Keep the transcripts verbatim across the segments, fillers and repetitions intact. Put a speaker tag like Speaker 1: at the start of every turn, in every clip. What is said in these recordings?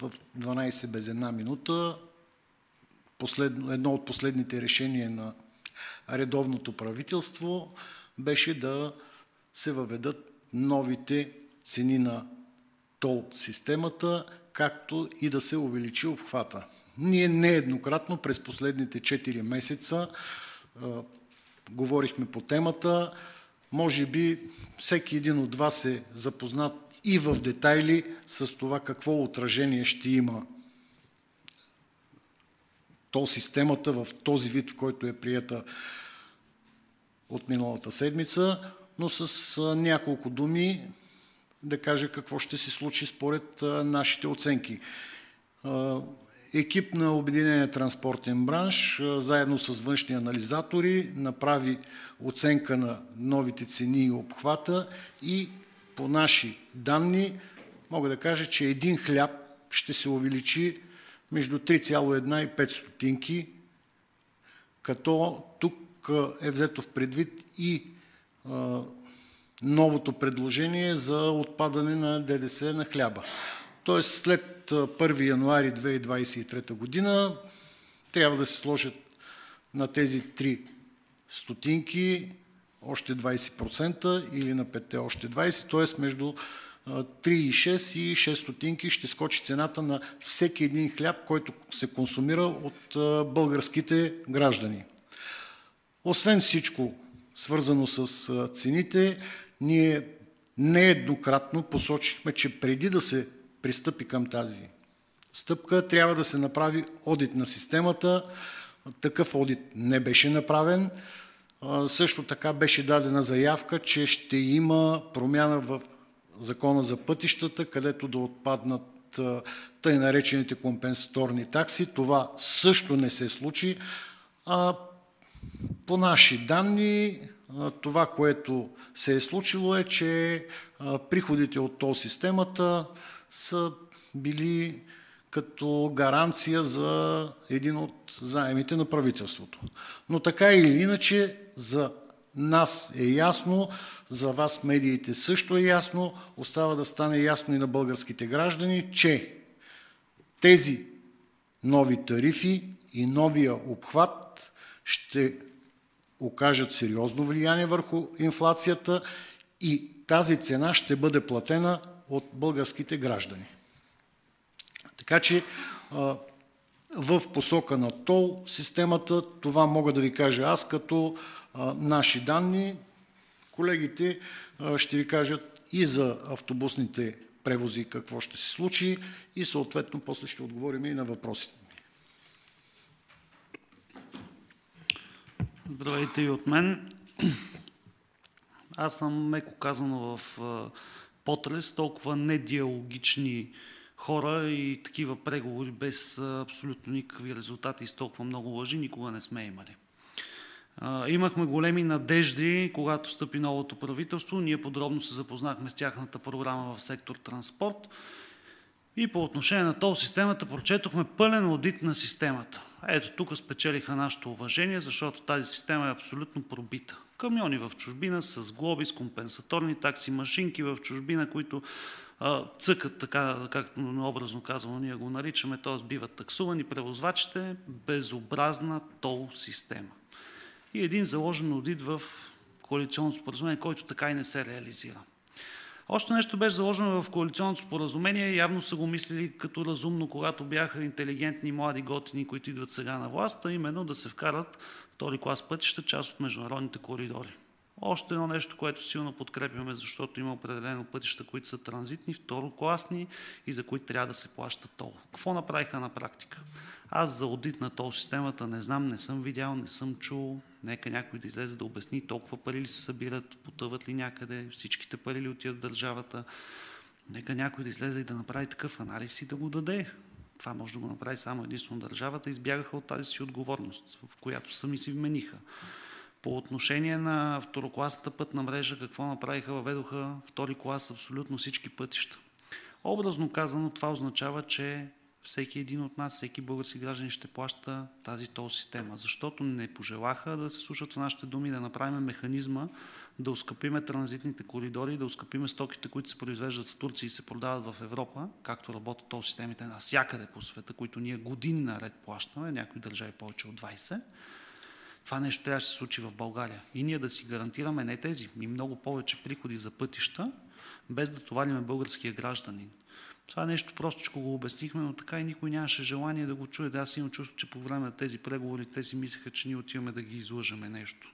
Speaker 1: в дванайсет без една минута последно, едно от последните решения на редовното правителство беше да се въведат новите цени на тол системата, както и да се увеличи обхвата. Ние нееднократно през последните четири месеца е, говорихме по темата. Може би всеки един от вас е запознат и в детайли с това какво отражение ще има тол системата в този вид, в който е приета от миналата седмица, но с а, няколко думи да кажа какво ще се случи според а, нашите оценки. А, екип на Обединения транспортен бранш, а, заедно с външни анализатори, направи оценка на новите цени и обхвата и по наши данни мога да кажа, че един хляб ще се увеличи между три цяло една и пет стотинки, като тук е взето в предвид и а, новото предложение за отпадане на ДДС на хляба. Тоест след първи януари две хиляди двадесет и трета година трябва да се сложат на тези три стотинки още двадесет процента или на петте още двадесет, т.е. между три и шест и шест стотинки ще скочи цената на всеки един хляб, който се консумира от българските граждани. Освен всичко свързано с цените, ние нееднократно посочихме, че преди да се пристъпи към тази стъпка, трябва да се направи одит на системата. Такъв одит не беше направен. Също така беше дадена заявка, че ще има промяна в Закона за пътищата, където да отпаднат тъй наречените компенсаторни такси. Това също не се случи. А по наши данни, това, което се е случило е, че приходите от тол системата са били като гаранция за един от заемите на правителството. Но така или иначе за нас е ясно, за вас медиите също е ясно, остава да стане ясно и на българските граждани, че тези нови тарифи и новия обхват ще окажат сериозно влияние върху инфлацията и тази цена ще бъде платена от българските граждани. Така че в посока на тол системата, това мога да ви кажа аз като наши данни. Колегите ще ви кажат и за автобусните превози какво ще се случи и съответно после ще отговорим и на въпросите ми.
Speaker 2: Здравейте и от мен. Аз съм меко казано в потрес, толкова недиалогични хора и такива преговори без абсолютно никакви резултати и с толкова много лъжи никога не сме имали. Имахме големи надежди, когато стъпи новото правителство. Ние подробно се запознахме с тяхната програма в сектор транспорт и по отношение на тол системата прочетохме пълен аудит на системата. Ето тук спечелиха нашето уважение, защото тази система е абсолютно пробита. Камиони в чужбина с глоби, с компенсаторни такси, машинки в чужбина, които а, цъкат, така, както образно казано ние го наричаме, т.е. биват таксувани превозвачите, безобразна тол система. И един заложен аудит в коалиционното споразумение, който така и не се реализира. Още нещо беше заложено в коалиционното споразумение, явно са го мислили като разумно, когато бяха интелигентни, млади, готини, които идват сега на власт, а именно да се вкарат втори клас пътища, част от международните коридори. Още едно нещо, което силно подкрепяме, защото има определено пътища, които са транзитни, второкласни и за които трябва да се плаща тол. Какво направиха на практика? Аз за аудит на тол системата не знам, не съм видял, не съм чул. Нека някой да излезе да обясни толкова пари ли се събират, потъват ли някъде, всичките пари ли отиват в държавата. Нека някой да излезе и да направи такъв анализ и да го даде. Това може да го направи само единствено държавата. Избягаха от тази си отговорност, в която сами си вмениха. По отношение на второкласната пътна мрежа, какво направиха? Въведоха втори клас абсолютно всички пътища. Образно казано, това означава, че всеки един от нас, всеки български гражданин ще плаща тази тол система, защото не пожелаха да се слушат в нашите думи, да направим механизма, да оскъпиме транзитните коридори, да оскъпиме стоките, които се произвеждат в Турция и се продават в Европа, както работят тол системите навсякъде по света, които ние години наред плащаме, някои държави повече от двайсет. Това нещо трябва да се случи в България. И ние да си гарантираме не тези, и много повече приходи за пътища, без да товариме българския гражданин. Това нещо простичко го обяснихме, но така и никой нямаше желание да го чуе. Да, аз имам чувство, че по време на тези преговори те си мислеха, че ние отиваме да ги излъжаме нещо.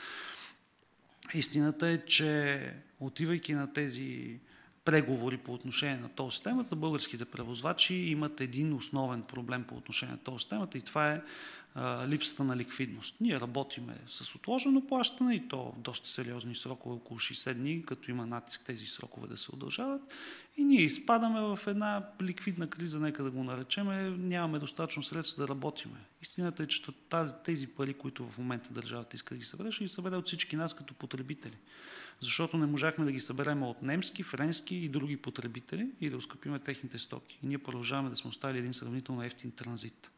Speaker 2: Истината е, че отивайки на тези преговори по отношение на тол системата, българските превозвачи имат един основен проблем по отношение на тол системата и това е а, липсата на ликвидност. Ние работиме с отложено плащане и то доста сериозни срокове, около шейсет дни, като има натиск тези срокове да се удължават и ние изпадаме в една ликвидна криза, нека да го наречеме, нямаме достатъчно средства да работиме. Истината е, че тази, тези пари, които в момента държавата иска да ги събере, ще ги събере от всички нас като потребители. Защото не можахме да ги съберем от немски, френски и други потребители и да оскъпиме техните стоки. И ние продължаваме да сме оставили един сравнително ефтин транзит.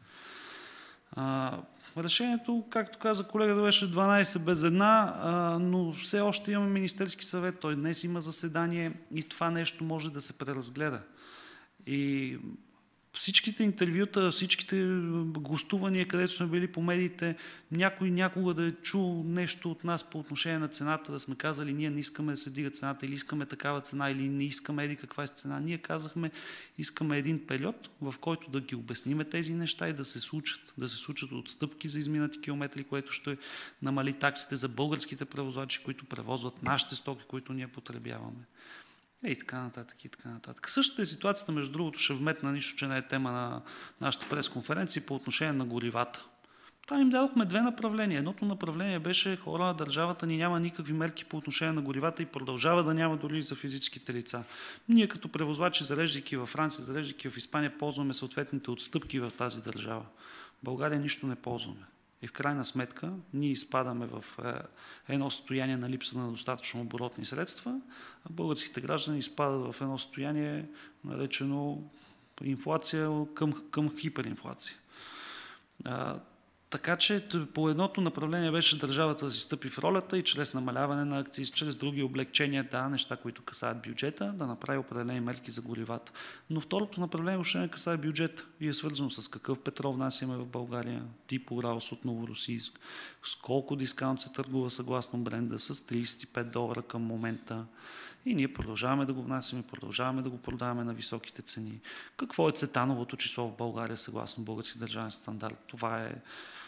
Speaker 2: А, решението, както каза колегата, беше дванайсет без една, а, но все още имаме Министерски съвет. Той днес има заседание и това нещо може да се преразгледа. И всичките интервюта, всичките гостувания, където сме били по медиите, някой някога да е чул нещо от нас по отношение на цената, да сме казали, ние не искаме да се дига цената, или искаме такава цена, или не искаме еди каква е цена. Ние казахме, искаме един период, в който да ги обясниме тези неща и да се случат. Да се случат отстъпки за изминати километри, което ще намали таксите за българските превозвачи, които превозват нашите стоки, които ние потребяваме. И така нататък, и така нататък. Същата е ситуацията, между другото, ще вметна, нищо, че не е тема на нашата пресконференция по отношение на горивата. Там им дадохме две направления. Едното направление беше хора, държавата ни няма никакви мерки по отношение на горивата и продължава да няма дори за физическите лица. Ние като превозвачи, зареждайки във Франция, зареждайки в Испания, ползваме съответните отстъпки в тази държава. В България нищо не ползваме. И в крайна сметка ние изпадаме в едно състояние на липса на достатъчно оборотни средства, а българските граждани изпадат в едно състояние, наречено инфлация към, към хиперинфлация. А, така че по едното направление беше държавата да си стъпи в ролята и чрез намаляване на акциз, чрез други облегчения, да, неща, които касаят бюджета, да направи определени мерки за горивата. Но второто направление въобще не касае бюджета и е свързано с какъв петрол внасяме в България, тип Уралс от Новоросийск, с колко дискаунт се търгува съгласно бренда, с трийсет и пет долара към момента. И ние продължаваме да го внасяме, продължаваме да го продаваме на високите цени. Какво е цетановото число в България съгласно български държавен стандарт? Това е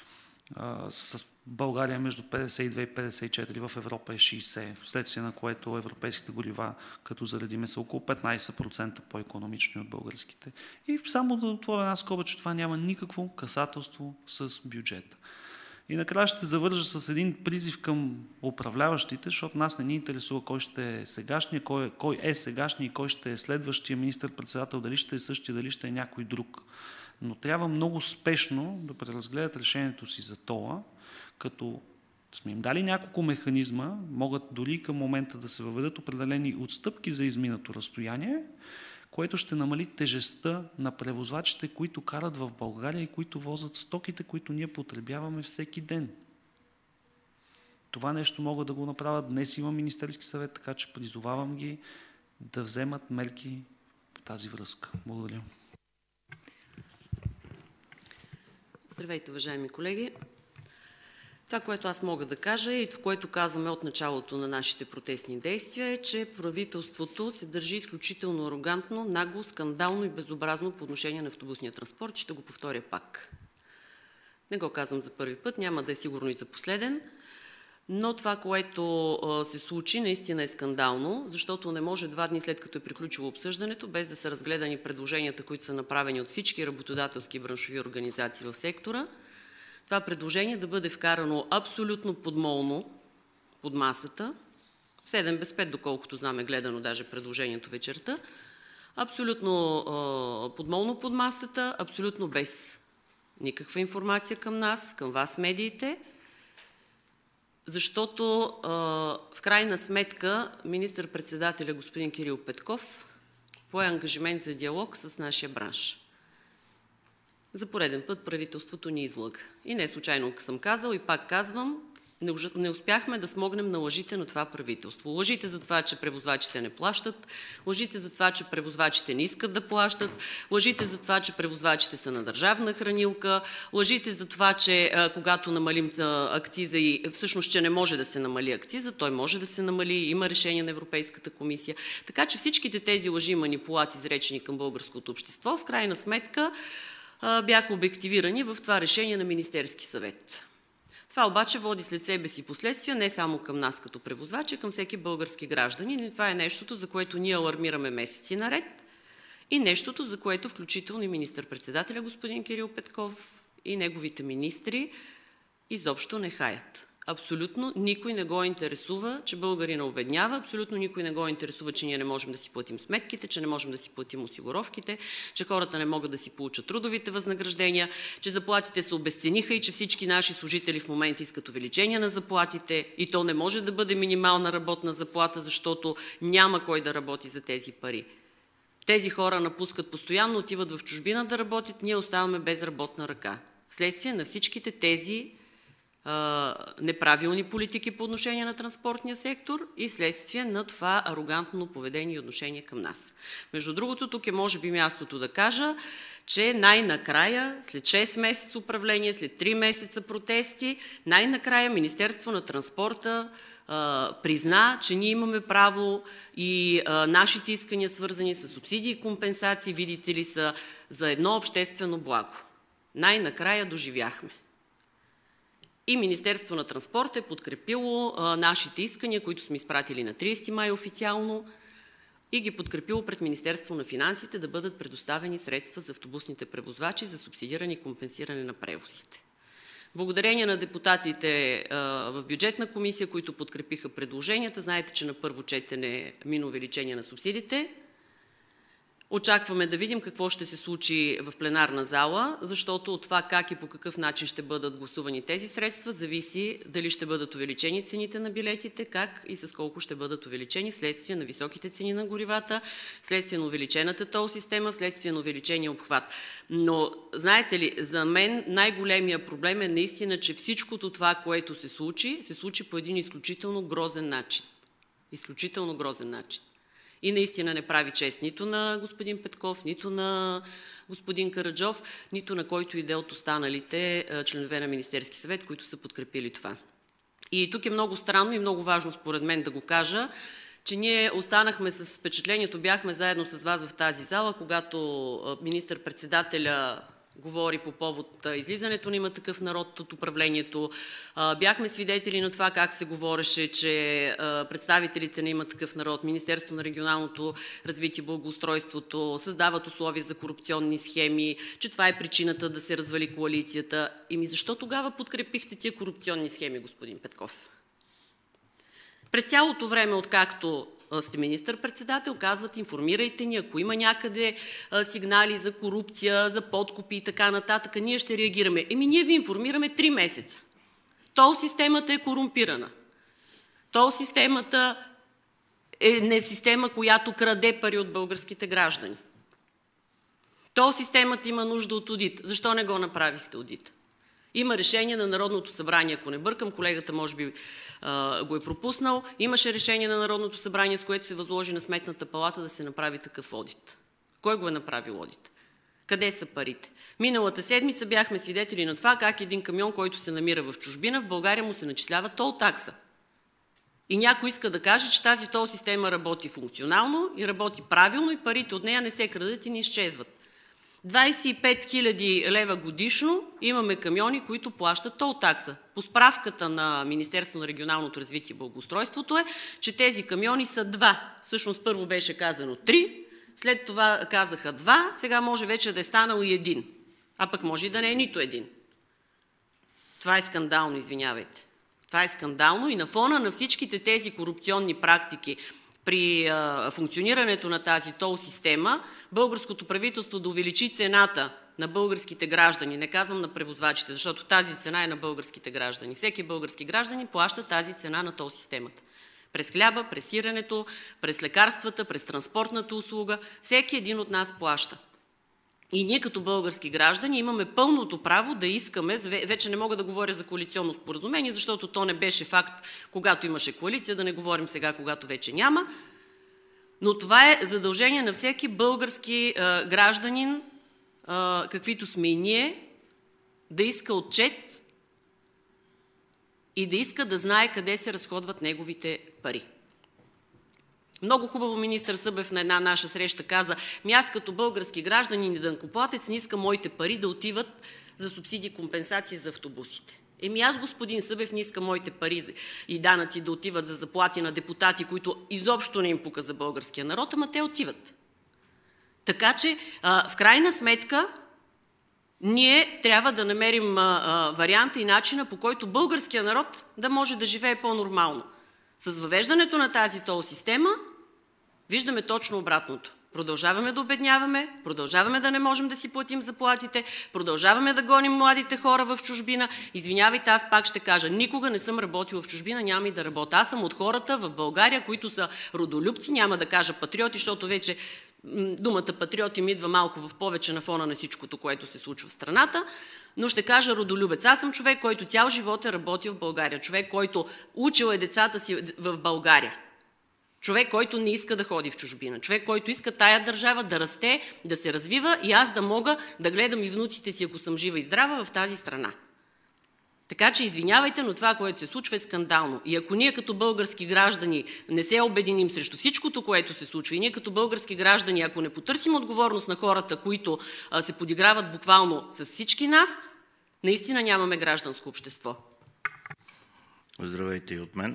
Speaker 2: а, с България между петдесет и две и петдесет и четири, в Европа е шейсет, вследствие на което европейските горива, като заредиме, са около петнайсет процента по-икономични от българските. И само да отворя една скоба, че това няма никакво касателство с бюджета. И накрая ще завържа с един призив към управляващите, защото нас не ни интересува кой ще е сегашния, кой, кой е сегашния и кой ще е следващия министър-председател, дали ще е същия, дали ще е някой друг. Но трябва много спешно да преразгледат решението си за тола, като сме им дали няколко механизма, могат дори към момента да се въведат определени отстъпки за изминато разстояние, което ще намали тежестта на превозвачите, които карат в България и които возят стоките, които ние потребяваме всеки ден. Това нещо могат да го направят. Днес има Министерски съвет, така че призовавам ги да вземат мерки по тази връзка. Благодаря.
Speaker 3: Здравейте, уважаеми колеги! Това, което аз мога да кажа и в което казваме от началото на нашите протестни действия е, че правителството се държи изключително арогантно, нагло, скандално и безобразно по отношение на автобусния транспорт. Ще го повторя пак. Не го казвам за първи път, няма да е сигурно и за последен, но това, което се случи, наистина е скандално, защото не може два дни след като е приключило обсъждането, без да са разгледани предложенията, които са направени от всички работодателски и браншови организации в сектора, това предложение да бъде вкарано абсолютно подмолно под масата, в седем без пет, доколкото знам е гледано даже предложението вечерта, абсолютно е, подмолно под масата, абсолютно без никаква информация към нас, към вас медиите, защото е, в крайна сметка министър-председателя господин Кирил Петков пое ангажимент за диалог с нашия бранш. За пореден път правителството ни излъга. И не случайно съм казал и пак казвам, не успяхме да смогнем на лъжите на това правителство. Лъжите за това, че превозвачите не плащат, лъжите за това, че превозвачите не искат да плащат, лъжите за това, че превозвачите са на държавна хранилка, лъжите за това, че а, когато намалим акциза и всъщност, че не може да се намали акциза, той може да се намали, има решение на Европейската комисия. Така че всичките тези лъжи и манипулации, изречени към българското общество, в крайна сметка а, бяха обективирани в това решение на Министерски съвет. Това обаче води след себе си последствия не само към нас като превозвачи, а към всеки български гражданин. И това е нещото, за което ние алармираме месеци наред и нещото, за което включително и министър-председателя господин Кирил Петков и неговите министри изобщо не хаят. Абсолютно никой не го интересува, че българина обеднява, абсолютно никой не го интересува, че ние не можем да си платим сметките, че не можем да си платим осигуровките, че хората не могат да си получат трудовите възнаграждения, че заплатите се обезцениха и че всички наши служители в момента искат увеличение на заплатите и то не може да бъде минимална работна заплата, защото няма кой да работи за тези пари. Тези хора напускат постоянно, отиват в чужбина да работят, ние оставаме без работна ръка. Вследствие на всичките тези неправилни политики по отношение на транспортния сектор и следствие на това арогантно поведение и отношение към нас. Между другото, тук е може би мястото да кажа, че най-накрая, след шест месеца управление, след три месеца протести, най-накрая Министерство на транспорта а, призна, че ние имаме право и а, нашите искания, свързани с субсидии и компенсации, видите ли, са за едно обществено благо. Най-накрая доживяхме. И Министерство на транспорта е подкрепило а, нашите искания, които сме изпратили на тридесети май официално и ги подкрепило пред Министерство на финансите да бъдат предоставени средства за автобусните превозвачи за субсидиране и компенсиране на превозите. Благодарение на депутатите а, в бюджетна комисия, които подкрепиха предложенията, знаете, че на първо четене мина увеличение на субсидиите. Очакваме да видим какво ще се случи в пленарна зала, защото от това как и по какъв начин ще бъдат гласувани тези средства, зависи дали ще бъдат увеличени цените на билетите, как и с колко ще бъдат увеличени вследствие на високите цени на горивата, вследствие на увеличената тол система, вследствие на увеличения обхват. Но, знаете ли, за мен най-големия проблем е наистина, че всичкото това, което се случи, се случи по един изключително грозен начин. Изключително грозен начин. И наистина не прави чест нито на господин Петков, нито на господин Караджов, нито на който и да е от останалите членове на Министерски съвет, които са подкрепили това. И тук е много странно и много важно според мен да го кажа, че ние останахме с впечатлението, бяхме заедно с вас в тази зала, когато министър-председателя говори по повод излизането на Има такъв народ от управлението. Бяхме свидетели на това как се говореше, че представителите на Има такъв народ, Министерство на регионалното развитие и благоустройството създават условия за корупционни схеми, че това е причината да се развали коалицията. Ими защо тогава подкрепихте тия корупционни схеми, господин Петков? През цялото време, откакто сте министър-председател, казват, информирайте ни, ако има някъде а, сигнали за корупция, за подкупи и така нататък, ние ще реагираме. Еми ние ви информираме три месеца. Тол системата е корумпирана. Тол системата е не система, която краде пари от българските граждани. Тол системата има нужда от одит. Защо не го направихте одит? Има решение на Народното събрание, ако не бъркам, колегата може би а, го е пропуснал, имаше решение на Народното събрание, с което се възложи на Сметната палата да се направи такъв одит. Кой го е направил одит? Къде са парите? Миналата седмица бяхме свидетели на това как един камион, който се намира в чужбина, в България му се начислява тол такса. И някой иска да каже, че тази тол система работи функционално и работи правилно и парите от нея не се крадат и не изчезват. двадесет и пет хиляди лева годишно имаме камиони, които плащат тол такса. По справката на Министерство на регионалното развитие и благоустройството е, че тези камиони са два. Всъщност първо беше казано три, след това казаха два, сега може вече да е станал и един. А пък може и да не е нито един. Това е скандално, извинявайте. Това е скандално и на фона на всичките тези корупционни практики при а, функционирането на тази тол система, българското правителство да увеличи цената на българските граждани, не казвам на превозвачите, защото тази цена е на българските граждани. Всеки български гражданин плаща тази цена на тол системата. През хляба, през сиренето, през лекарствата, през транспортната услуга, всеки един от нас плаща. И ние като български граждани имаме пълното право да искаме, вече не мога да говоря за коалиционно споразумение, защото то не беше факт, когато имаше коалиция, да не говорим сега, когато вече няма, но това е задължение на всеки български а, гражданин, а, каквито сме и ние, да иска отчет и да иска да знае къде се разходват неговите пари. Много хубаво министър Събев на една наша среща каза: ми аз като български гражданин и данъкоплатец не искам моите пари да отиват за субсидии, компенсации за автобусите. Еми аз, господин Събев, не искам моите пари и данъци да отиват за заплати на депутати, които изобщо не им пука за българския народ, ама те отиват. Така че, в крайна сметка, ние трябва да намерим варианта и начина, по който българския народ да може да живее по-нормално. С въвеждането на тази тол система виждаме точно обратното. Продължаваме да обедняваме, продължаваме да не можем да си платим заплатите, продължаваме да гоним младите хора в чужбина. Извинявайте, аз пак ще кажа, никога не съм работила в чужбина, няма и да работя. Аз съм от хората в България, които са родолюбци, няма да кажа патриоти, защото вече думата патриоти ми идва малко в повече на фона на всичкото, което се случва в страната, но ще кажа родолюбец. Аз съм човек, който цял живот е работил в България, човек, който учил е децата си в България, човек, който не иска да ходи в чужбина, човек, който иска тая държава да расте, да се развива и аз да мога да гледам и внуците си, ако съм жива и здрава, в тази страна. Така че извинявайте, но това, което се случва, е скандално. И ако ние като български граждани не се обединим срещу всичкото, което се случва, и ние като български граждани, ако не потърсим отговорност на хората, които а, се подиграват буквално с всички нас, наистина нямаме гражданско общество.
Speaker 4: Здравейте и от мен.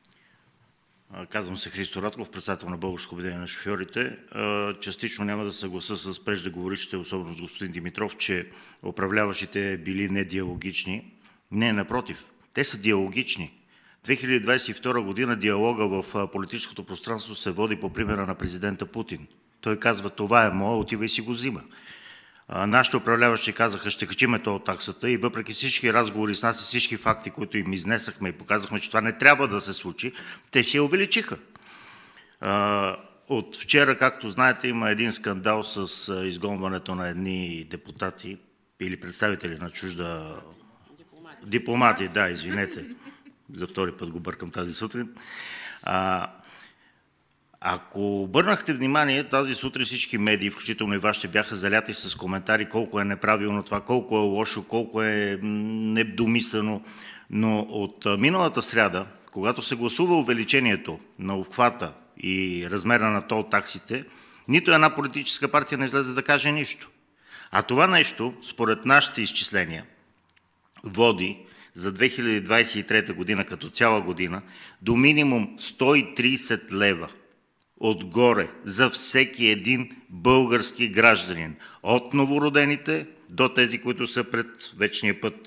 Speaker 4: Казвам се Христо Радков, председател на Българско обединение на шофьорите. Частично няма да съгласа с преждеговорившите, особено с господин Димитров, че управляващите били недиалогични. Не, напротив, те са диалогични. две хиляди двадесет и втора година диалога в политическото пространство се води по примера на президента Путин. Той казва: това е мое, отива и си го взима. Нашите управляващи казаха: ще качиме тол таксата, и въпреки всички разговори с нас и всички факти, които им изнесахме и показахме, че това не трябва да се случи, те си я увеличиха. От вчера, както знаете, има един скандал с изгонването на едни депутати или представители на чужда... Дипломати. Дипломати, да, извинете. За втори път го бъркам тази сутрин. А, ако обърнахте внимание, тази сутрин всички медии, включително и вашите, бяха заляти с коментари колко е неправилно това, колко е лошо, колко е недомислено. Но от миналата сряда, когато се гласува увеличението на обхвата и размера на тол таксите, нито една политическа партия не излезе да каже нищо. А това нещо, според нашите изчисления, води за две хиляди двадесет и трета година като цяла година до минимум сто и тридесет лева отгоре за всеки един български гражданин. От новородените до тези, които са пред вечния път.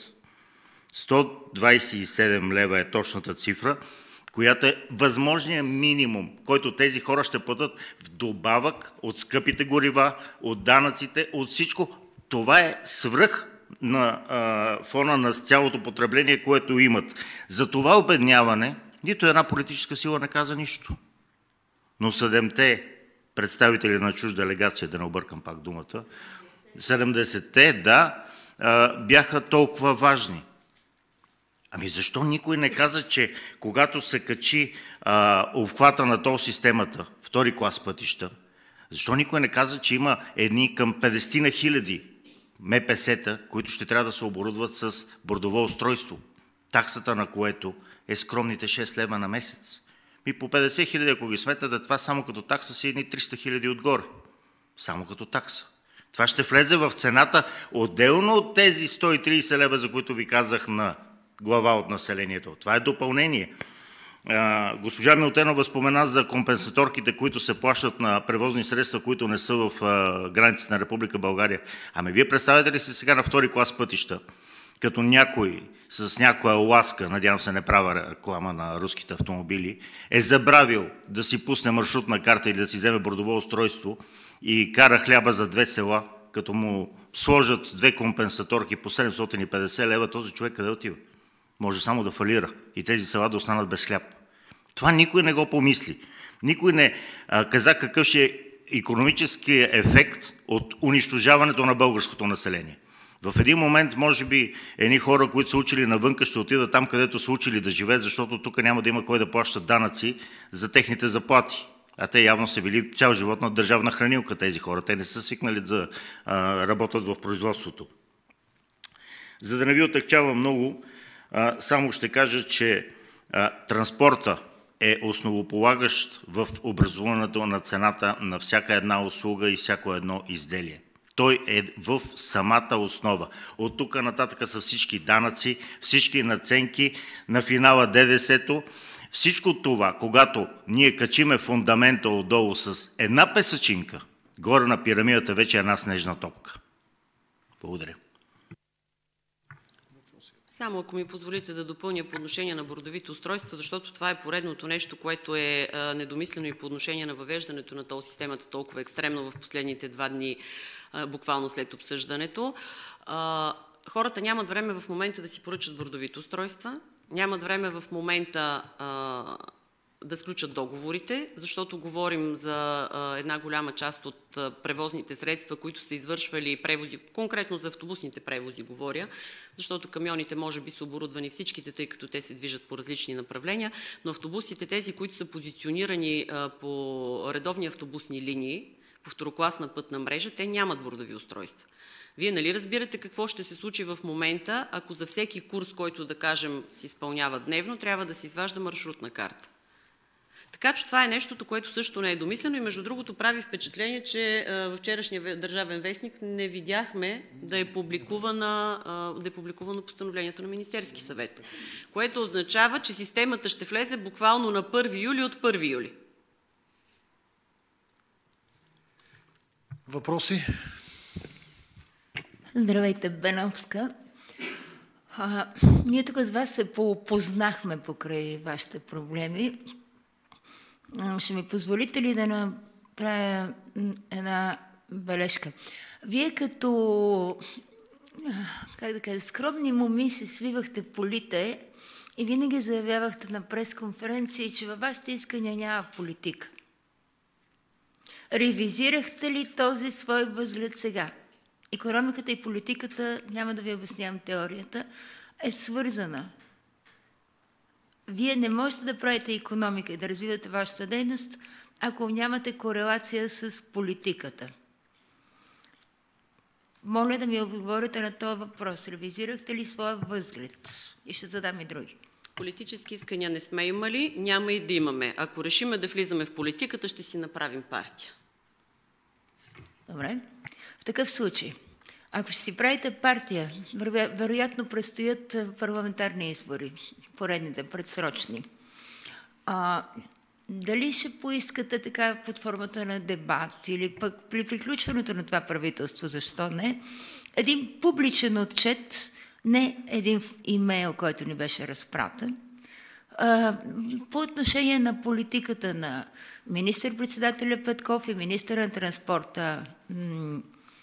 Speaker 4: сто двадесет и седем лева е точната цифра, която е възможният минимум, който тези хора ще платят в добавък от скъпите горива, от данъците, от всичко. Това е свръх на а, фона на цялото потребление, което имат. За това обедняване нито една политическа сила не каза нищо. Но седемте представители на чужда делегация, да не объркам пак думата, седемдесетте, да, а, бяха толкова важни. Ами защо никой не каза, че когато се качи а, обхвата на тол системата, втори клас пътища, защо никой не каза, че има едни към петдесет на хиляди ем пе ес-та, които ще трябва да се оборудват с бордово устройство, таксата на което е скромните шест лева на месец. И по петдесет хиляди, ако ги сметнете, това само като такса са едни триста хиляди отгоре. Само като такса. Това ще влезе в цената отделно от тези сто и тридесет лева, за които ви казах, на глава от населението. Това е допълнение. А, госпожа Милтенова спомена за компенсаторките, които се плащат на превозни средства, които не са в а, границите на Република България. Ами вие представяте ли се сега на втори клас пътища, като някой с някоя ласка, надявам се не правя реклама на руските автомобили, е забравил да си пусне маршрутна карта или да си вземе бордово устройство и кара хляба за две села, като му сложат две компенсаторки по седемстотин и петдесет лева, този човек къде отива? Може само да фалира и тези села да останат без хляб. Това никой не го помисли. Никой не а, каза какъв ще е икономическия ефект от унищожаването на българското население. В един момент, може би, едни хора, които са учили навънка, ще отидат там, където са учили да живеят, защото тук няма да има кой да плаща данъци за техните заплати. А те явно са били цял живот на държавна хранилка, тези хора. Те не са свикнали да а, работят в производството. За да не ви отегчавам много, а, само ще кажа, че а, транспорта е основополагащ в образуването на цената на всяка една услуга и всяко едно изделие. Той е в самата основа. От тук нататък са всички данъци, всички наценки, на финала ДДС-то. Всичко това, когато ние качиме фундамента отдолу с една песъчинка, горе на пирамидата вече е една снежна топка. Благодаря.
Speaker 3: Само ако ми позволите да допълня по отношение на бордовите устройства, защото това е поредното нещо, което е а, недомислено и по отношение на въвеждането на тол системата толкова екстремно в последните два дни, а, буквално след обсъждането. А, хората нямат време в момента да си поръчат бордовите устройства, нямат време в момента а, да сключат договорите, защото говорим за а, една голяма част от а, превозните средства, които са извършвали превози, конкретно за автобусните превози говоря, защото камионите може би са оборудвани всичките, тъй като те се движат по различни направления, но автобусите, тези, които са позиционирани а, по редовни автобусни линии, по второкласна пътна мрежа, те нямат бордови устройства. Вие нали разбирате какво ще се случи в момента, ако за всеки курс, който да кажем се изпълнява дневно, трябва да се изважда маршрутна карта. Така че това е нещото, което също не е домислено и между другото прави впечатление, че във вчерашния Държавен вестник не видяхме да е публикувано, да е публикувано постановлението на Министерски съвет, което означава, че системата ще влезе буквално на първи юли от първи юли.
Speaker 1: Въпроси?
Speaker 5: Здравейте, Беновска. А, ние тук с вас се познахме покрай вашите проблеми. Ще ми позволите ли да направя една бележка? Вие като, как да кажа, скромни моми се свивахте полите и винаги заявявахте на пресконференции, че във вашите искания няма политика. Ревизирахте ли този свой възглед сега? Икономиката и политиката, няма да ви обяснявам теорията, е свързана. Вие не можете да правите икономика и да развивате вашата дейност, ако нямате корелация с политиката. Моля да ми отговорите на този въпрос. Ревизирахте ли своя възглед? И ще задам и други.
Speaker 3: Политически искания не сме имали, няма и да имаме. Ако решиме да влизаме в политиката, ще си направим партия.
Speaker 5: Добре. В такъв случай, ако ще си правите партия, веро- вероятно предстоят парламентарни избори, поредните, предсрочни. А, дали ще поискате така под формата на дебат или пък при приключването на това правителство, защо не, един публичен отчет, не един имейл, който ни беше разпратен, а, по отношение на политиката на министър-председателя Петков и министъра на транспорта м-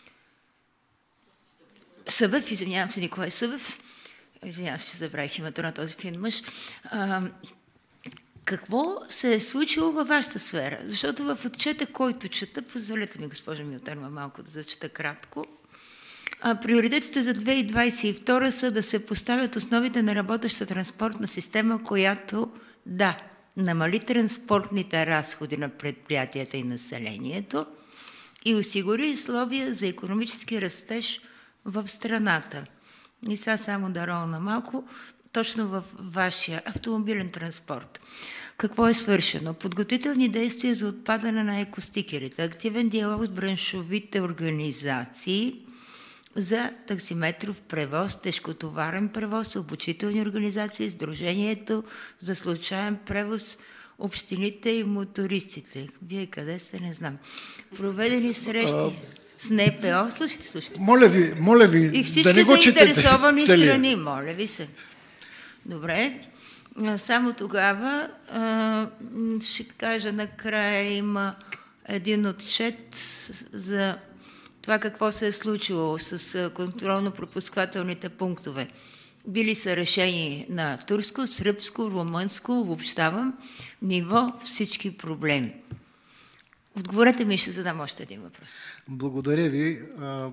Speaker 5: Събев, извинявам се, Николай Събев, извинявам се, че забравих името на този фин мъж. А, какво се е случило във вашата сфера? Защото в отчета, който чета, позволете ми, госпожа Милтенова, малко да зачета кратко, а, приоритетите за две хиляди двадесет и втора са да се поставят основите на работеща транспортна система, която да намали транспортните разходи на предприятията и населението и осигури условия за икономически растеж в страната. И сега само да ролна малко, точно в вашия автомобилен транспорт. Какво е свършено? Подготвителни действия за отпадане на екостикерите, активен диалог с браншовите организации за таксиметров превоз, тежкотоварен превоз, обучителни организации, Сдружението за случайен превоз, общините и мотористите. Вие къде сте? Не знам. Проведени срещи с НПО. Слушайте, слушайте.
Speaker 1: Моля ви, моля ви,
Speaker 5: И всички
Speaker 1: да не го четете
Speaker 5: заинтересовани
Speaker 1: целия.
Speaker 5: страни, моля ви се. Добре. Само тогава а, ще кажа, накрая има един отчет за това какво се е случило с контролно-пропускателните пунктове. Били са решени на турско, сръбско, румънско, обобщавам, ниво всички проблеми. Отговорете ми, ще задам още един въпрос.
Speaker 1: Благодаря ви.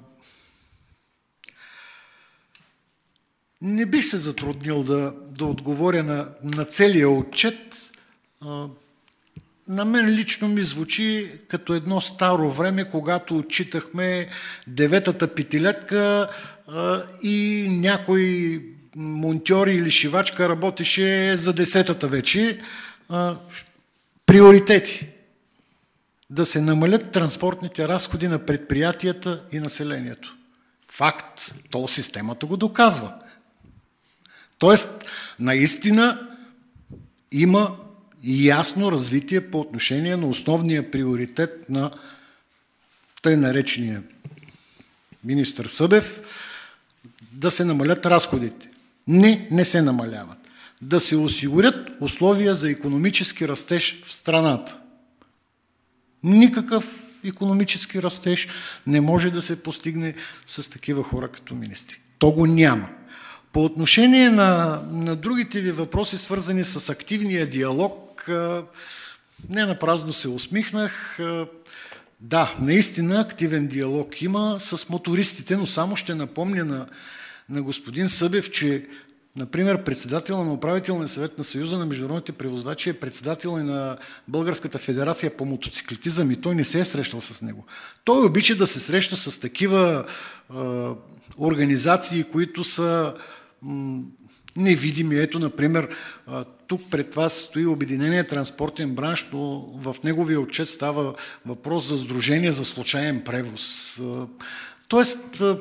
Speaker 1: Не бих се затруднил да, да отговоря на, на целия отчет. На мен лично ми звучи като едно старо време, когато отчитахме деветата петилетка и някой монтьор или шивачка работеше за десетата вече. Приоритети. Да се намалят транспортните разходи на предприятията и населението. Факт. То системата го доказва. Тоест, наистина има ясно развитие по отношение на основния приоритет на тъй наречения министър Събев да се намалят разходите. Не, не се намаляват. Да се осигурят условия за икономически растеж в страната. Никакъв икономически растеж не може да се постигне с такива хора като министри. То го няма. По отношение на, на другите ви въпроси, свързани с активния диалог, не напразно се усмихнах. Да, наистина активен диалог има с мотористите, но само ще напомня на, на господин Събев, че например, председател на управителния съвет на Съюза на международните превозвачи е председател и на Българската федерация по мотоциклетизъм и той не се е срещал с него. Той обича да се среща с такива е, организации, които са м, невидими. Ето, например, е, тук пред вас стои Обединения транспортен бранш, но в неговия отчет става въпрос за сдружение за случаен превоз. Е, тоест, е,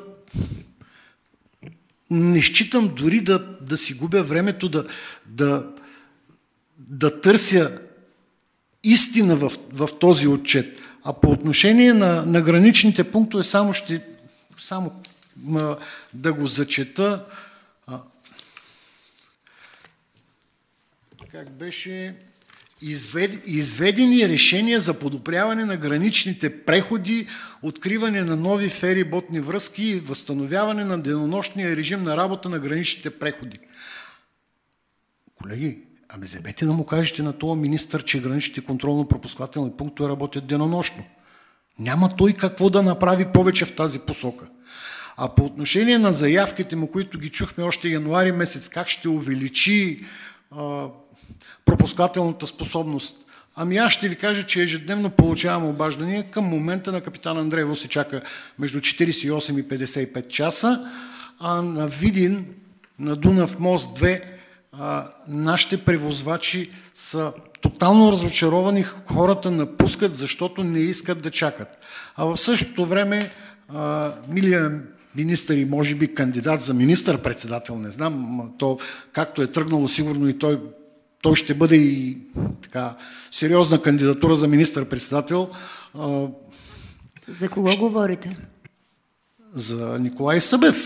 Speaker 1: не считам дори да, да си губя времето да, да, да търся истина в, в този отчет. А по отношение на, на граничните пунктове, само ще само, а, да го зачета. А, как беше? Извед, изведени решения за подобряване на граничните преходи, откриване на нови фериботни връзки и възстановяване на денонощния режим на работа на граничните преходи. Колеги, ами вземете да му кажете на този министър, че граничните контролно-пропускателни пунктове работят денонощно. Няма той какво да направи повече в тази посока. А по отношение на заявките му, които ги чухме още януари месец, как ще увеличи а, пропускателната способност. Ами аз ще ви кажа, че ежедневно получавам обаждания. Към момента на капитан Андреево се чака между четирийсет и осем и петдесет и пет часа, а на Видин, на Дунав мост две, а, нашите превозвачи са тотално разочаровани, хората напускат, защото не искат да чакат. А в същото време а, милия министър и може би кандидат за министър-председател, не знам, то както е тръгнало сигурно и той Той ще бъде и така сериозна кандидатура за министър-председател.
Speaker 5: За кого ще... говорите?
Speaker 1: За Николай Събев.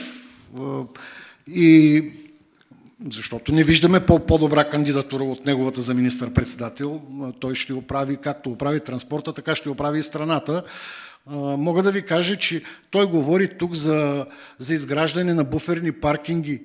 Speaker 1: И защото не виждаме по-добра кандидатура от неговата за министър-председател. Той ще оправи, както оправи транспорта, така ще оправи и страната. Мога да ви кажа, че той говори тук за, за изграждане на буферни паркинги.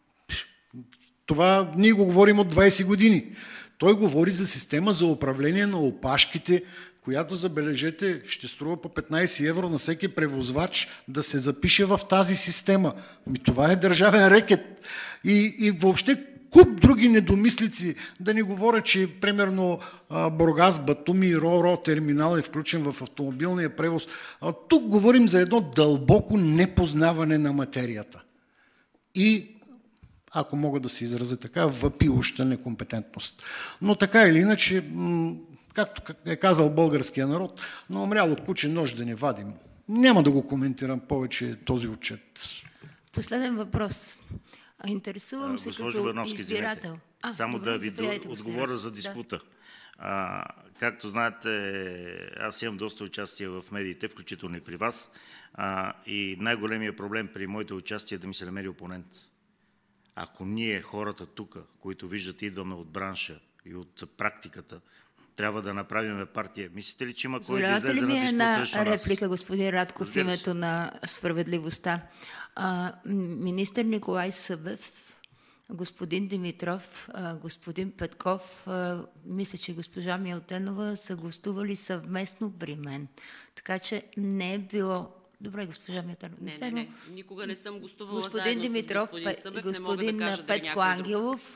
Speaker 1: Това ние го говорим от двайсет години. Той говори за система за управление на опашките, която, забележете, ще струва по петнайсет евро на всеки превозвач да се запише в тази система. Ми това е държавен рекет. И, и въобще куп други недомислици. Да не говоря, че примерно Бургас, Батуми, Ро-Ро терминал е включен в автомобилния превоз. А тук говорим за едно дълбоко непознаване на материята. И ако мога да се изразя така, въпиюща некомпетентност. Но така или иначе, както е казал българския народ, но умряло куче нож да не вадим. Няма да го коментирам повече този отчет.
Speaker 5: Последен въпрос. Интересувам се
Speaker 4: Госпожо
Speaker 5: като избирател.
Speaker 4: А, Само добре, да ви заповядайте, отговоря за диспута. Да. А, както знаете, аз имам доста участие в медиите, включително и при вас. А, и най-големият проблем при моите участие е да ми се намери опонент. Ако ние, хората тук, които виждате, идваме от бранша и от практиката, трябва да направим партия. Мислите ли, че има кой да излезе на диспут срещу нас?
Speaker 5: Позволявате ли ми една реплика, господин Радков, в името на справедливостта? А, министър Николай Събев господин Димитров, господин Петков, мисля, че госпожа Милтенова са гостували съвместно при мен. Така че не е било... Добре, госпожа Милтенова.
Speaker 3: Не, не, не. Никога не съм гостувала
Speaker 5: господин
Speaker 3: заедно
Speaker 5: Димитров,
Speaker 3: с господин Събев.
Speaker 5: господин
Speaker 3: да кажа,
Speaker 5: Петко
Speaker 3: да
Speaker 5: Ангелов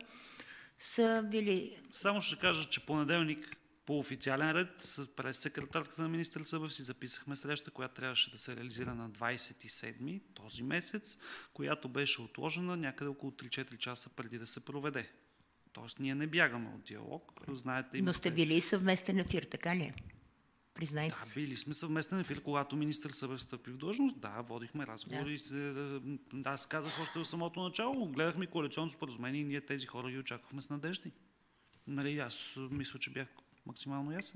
Speaker 5: са били...
Speaker 2: Само ще кажа, че понеделник по официален ред през секретарката на министър Събев си записахме среща, която трябваше да се реализира на двадесет и седми този месец, която беше отложена някъде около три-четири часа преди да се проведе. Тоест ние не бягаме от диалог. Знаете,
Speaker 5: Но сте били съвместен ефир, така ли е? Признайте
Speaker 2: Да,
Speaker 5: си.
Speaker 2: били сме съвместен ефир, когато министър Събев стъпи в длъжност. Да, водихме разговори. Да. Да, аз казах още в самото начало. Гледахме коалиционно споразумение и ние тези хора ги очаквахме с надежди. Нали, аз мисля, че бях максимално ясен.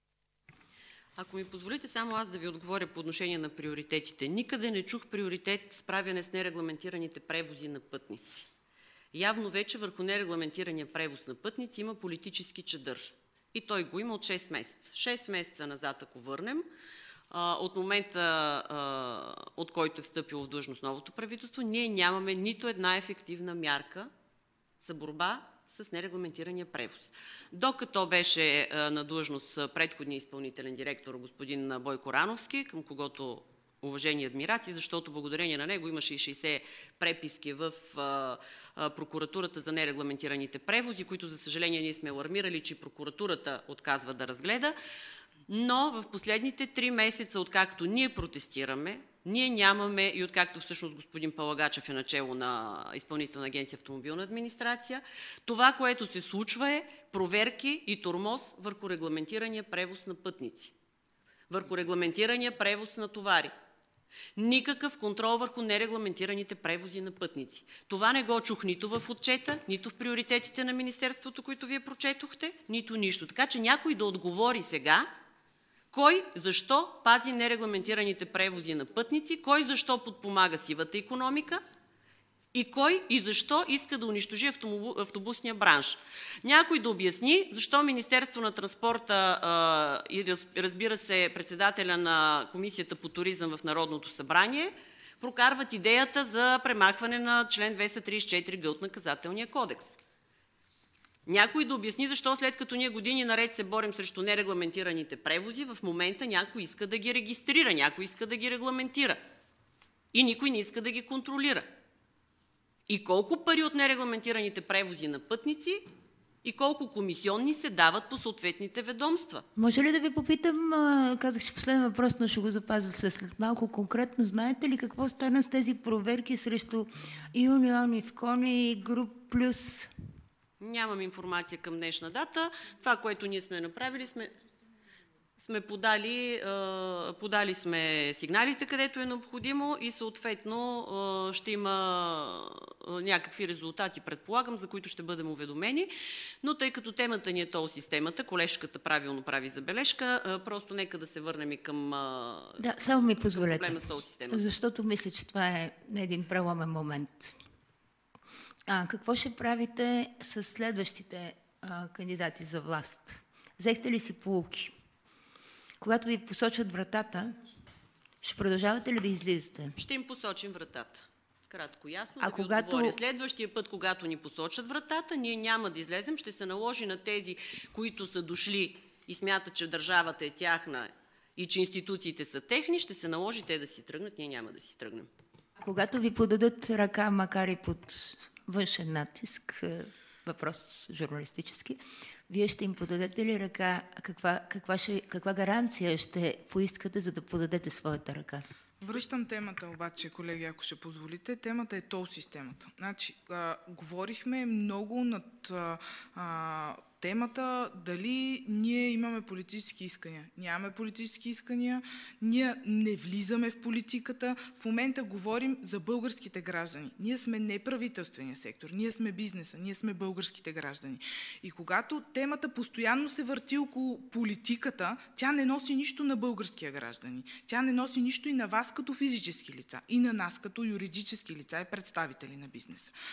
Speaker 3: Ако ми позволите само аз да ви отговоря по отношение на приоритетите. Никъде не чух приоритет справяне с нерегламентираните превози на пътници. Явно вече върху нерегламентирания превоз на пътници има политически чадър. И той го има от шест месеца. шест месеца назад, ако върнем, от момента, от който е встъпило в длъжност новото правителство, ние нямаме нито една ефективна мярка за борба с нерегламентирания превоз. Докато беше на длъжност предходния изпълнителен директор господин Бойко Рановски, към когото уважение и адмирации, защото благодарение на него имаше и шейсет преписки в а, а, прокуратурата за нерегламентираните превози, които за съжаление ние сме алармирали, че прокуратурата отказва да разгледа. Но в последните три месеца, откакто ние протестираме, ние нямаме, и откакто всъщност господин Палагачев е начело на Изпълнителна агенция автомобилна администрация, това, което се случва е проверки и тормоз върху регламентирания превоз на пътници, върху регламентирания превоз на товари. Никакъв контрол върху нерегламентираните превози на пътници. Това не го чух нито в отчета, нито в приоритетите на Министерството, които вие прочетохте, нито нищо. Така че някой да отговори сега, кой защо пази нерегламентираните превози на пътници, кой защо подпомага сивата икономика и кой и защо иска да унищожи автобусния бранш. Някой да обясни защо Министерство на транспорта а, и разбира се председателя на Комисията по туризъм в Народното събрание прокарват идеята за премахване на член двеста тридесет и четири г от Наказателния кодекс. Някой да обясни защо след като ние години наред се борим срещу нерегламентираните превози, в момента някой иска да ги регистрира, някой иска да ги регламентира и никой не иска да ги контролира. И колко пари от нерегламентираните превози на пътници и колко комисионни се дават по съответните ведомства.
Speaker 5: Може ли да ви попитам, казах, че последен въпрос, но ще го запазя след малко конкретно. Знаете ли какво стана с тези проверки срещу Юнион, Ивкони и Груп Плюс?
Speaker 3: Нямам информация към днешна дата. Това, което ние сме направили, сме, сме подали, подали сме сигналите, където е необходимо и съответно ще има някакви резултати, предполагам, за които ще бъдем уведомени. Но тъй като темата ни е тол системата, колежката правилно прави забележка, просто нека да се върнем и към
Speaker 5: да, само ми позволете,
Speaker 3: проблема с тол системата.
Speaker 5: Защото мисля, че това е един преломен момент. А, какво ще правите с следващите а, кандидати за власт? Взехте ли си поуки? Когато ви посочат вратата, ще продължавате ли да излизате?
Speaker 3: Ще им посочим вратата. Кратко ясно,
Speaker 5: а
Speaker 3: да ви
Speaker 5: когато...
Speaker 3: отговоря. Следващия път, когато ни посочат вратата, ние няма да излезем, ще се наложи на тези, които са дошли и смятат, че държавата е тяхна и че институциите са техни, ще се наложи те да си тръгнат, ние няма да си тръгнем.
Speaker 5: А когато ви подадат ръка, макар и под външен натиск, въпрос журналистически, вие ще им подадете ли ръка? Каква, каква, ще, каква гаранция ще поискате, за да подадете своята ръка?
Speaker 6: Връщам темата обаче, колеги, ако ще позволите. Темата е тол системата. Значи, а, говорихме много над а, а, темата дали ние имаме политически искания. Нямаме политически искания, ние не влизаме в политиката. В момента говорим за българските граждани. Ние сме неправителствения сектор, ние сме бизнеса, ние сме българските граждани. И когато темата постоянно се върти около политиката, тя не носи нищо на българския граждани. Тя не носи нищо и на вас като физически лица, и на нас като юридически лица и представители на бизнеса.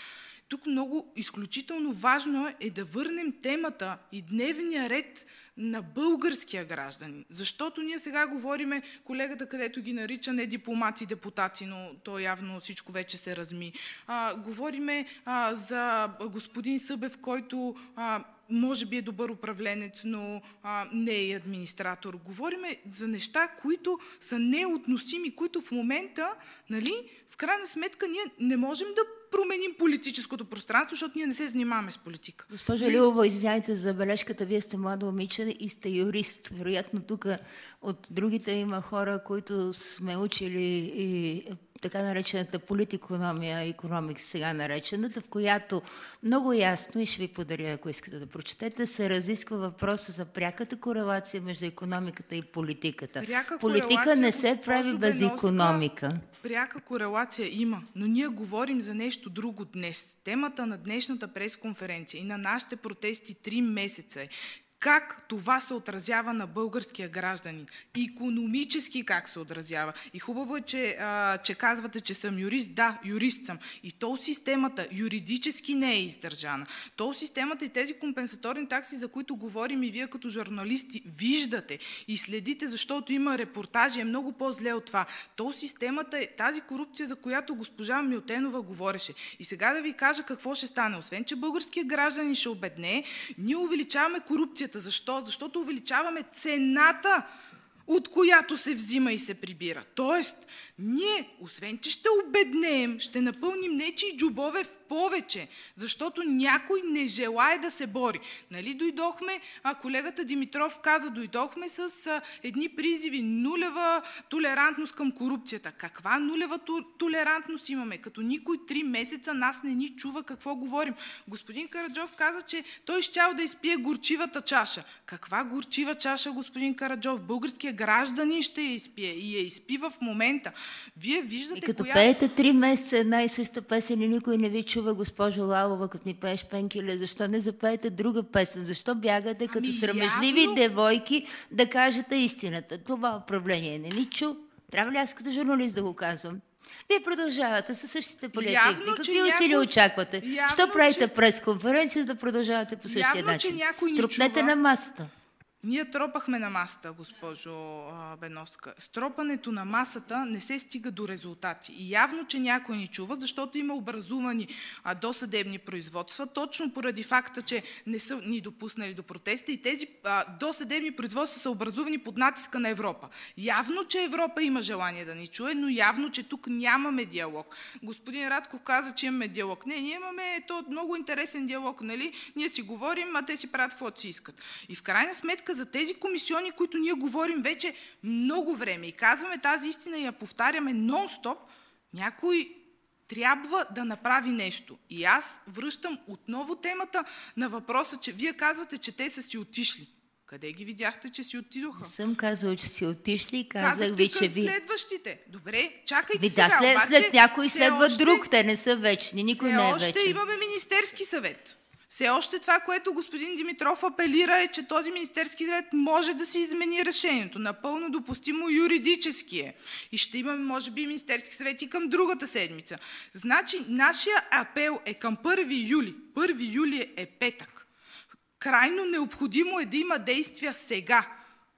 Speaker 6: Тук много изключително важно е да върнем темата и дневния ред на българския гражданин. Защото ние сега говориме, колегата, където ги нарича не дипломати, депутати, но то явно всичко вече се разми. А, говориме а, за господин Събев, който а, може би е добър управленец, но а, не е администратор. Говориме за неща, които са неотносими, които в момента, нали, в крайна сметка ние не можем да променим политическото пространство, защото ние не се занимаваме с политика.
Speaker 5: Госпожа Лилова, извиняйте за бележката, вие сте млада момиче и сте юрист. Вероятно тук от другите има хора, които сме учили и така наречената политикономия, икономикс сега наречената, в която много ясно, и ще ви подаря, ако искате да прочетете, се разисква въпроса за пряката корелация между икономиката и политиката.
Speaker 6: Пряка
Speaker 5: Политика не се прави без икономика.
Speaker 6: Пряка корелация има, но ние говорим за нещо друго днес. Темата на днешната пресконференция и на нашите протести три месеца е как това се отразява на българския гражданин. Икономически как се отразява. И хубаво е, че, а, че казвате, че съм юрист. Да, юрист съм. И тол системата юридически не е издържана. Тол системата и тези компенсаторни такси, за които говорим и вие като журналисти, виждате и следите, защото има репортажи, е много по-зле от това. Тол системата е тази корупция, за която госпожа Милтенова говореше. И сега да ви кажа какво ще стане. Освен, че българският гражданин ще обеднее, ние увеличаваме корупцията. Защо? Защото увеличаваме цената, от която се взима и се прибира. Тоест, ние, освен че ще обеднеем, ще напълним нечии джобове в повече, защото някой не желае да се бори. Нали дойдохме, а колегата Димитров каза, дойдохме с а, едни призиви, нулева толерантност към корупцията. Каква нулева толерантност имаме? Като никой три месеца нас не ни чува какво говорим. Господин Караджов каза, че той щял да изпие горчивата чаша. Каква горчива чаша, господин Караджов? Българският гражданин ще я изпие и я изпива в момента. Вие виждате,
Speaker 5: и като
Speaker 6: коя...
Speaker 5: пеете три месеца една и съща песен и никой не ви чува, госпожо Лалова, като ни пееш Пенкеле, защо не запеете друга песен? Защо бягате като ами, срамежливи явно... девойки да кажете истината? Това управление не ни чу. Трябва ли аз като журналист да го казвам? Вие продължавате със същите политики. Какви усилия някой... очаквате? Явно, Що правите че... пресконференция, за да продължавате по същия
Speaker 6: явно,
Speaker 5: начин?
Speaker 6: Трупнете
Speaker 5: на масата.
Speaker 6: Ние тропахме на масата, госпожо Беновска. С тропането на масата не се стига до резултати. И явно, че някой ни чува, защото има образувани а, досъдебни производства, точно поради факта, че не са ни допуснали до протеста и тези а, досъдебни производства са образувани под натиска на Европа. Явно, че Европа има желание да ни чуе, но явно, че тук нямаме диалог. Господин Радков каза, че имаме диалог. Не, ние имаме то много интересен диалог, нали? Ние си говорим, а те си правят каквото си искат. И в крайна сметка за тези комисиони, които ние говорим вече много време и казваме тази истина и я повтаряме нон-стоп, някой трябва да направи нещо. И аз връщам отново темата на въпроса, че вие казвате, че те са си отишли. Къде ги видяхте, че си отидоха?
Speaker 5: Не съм казал, че си отишли, казах ви, че ви...
Speaker 6: следващите. Добре, чакайте
Speaker 5: ви,
Speaker 6: сега.
Speaker 5: Да, след,
Speaker 6: обаче,
Speaker 5: след някой следва
Speaker 6: още,
Speaker 5: друг, те не са вечни, никой не е вечен.
Speaker 6: Все още имаме Министерски съвет. Все още това, което господин Димитров апелира е, че този Министерски съвет може да се измени решението. Напълно допустимо юридически е. И ще имаме, може би, Министерски съвет и към другата седмица. Значи, нашия апел е към първи юли. първи юли е петък. Крайно необходимо е да има действия сега.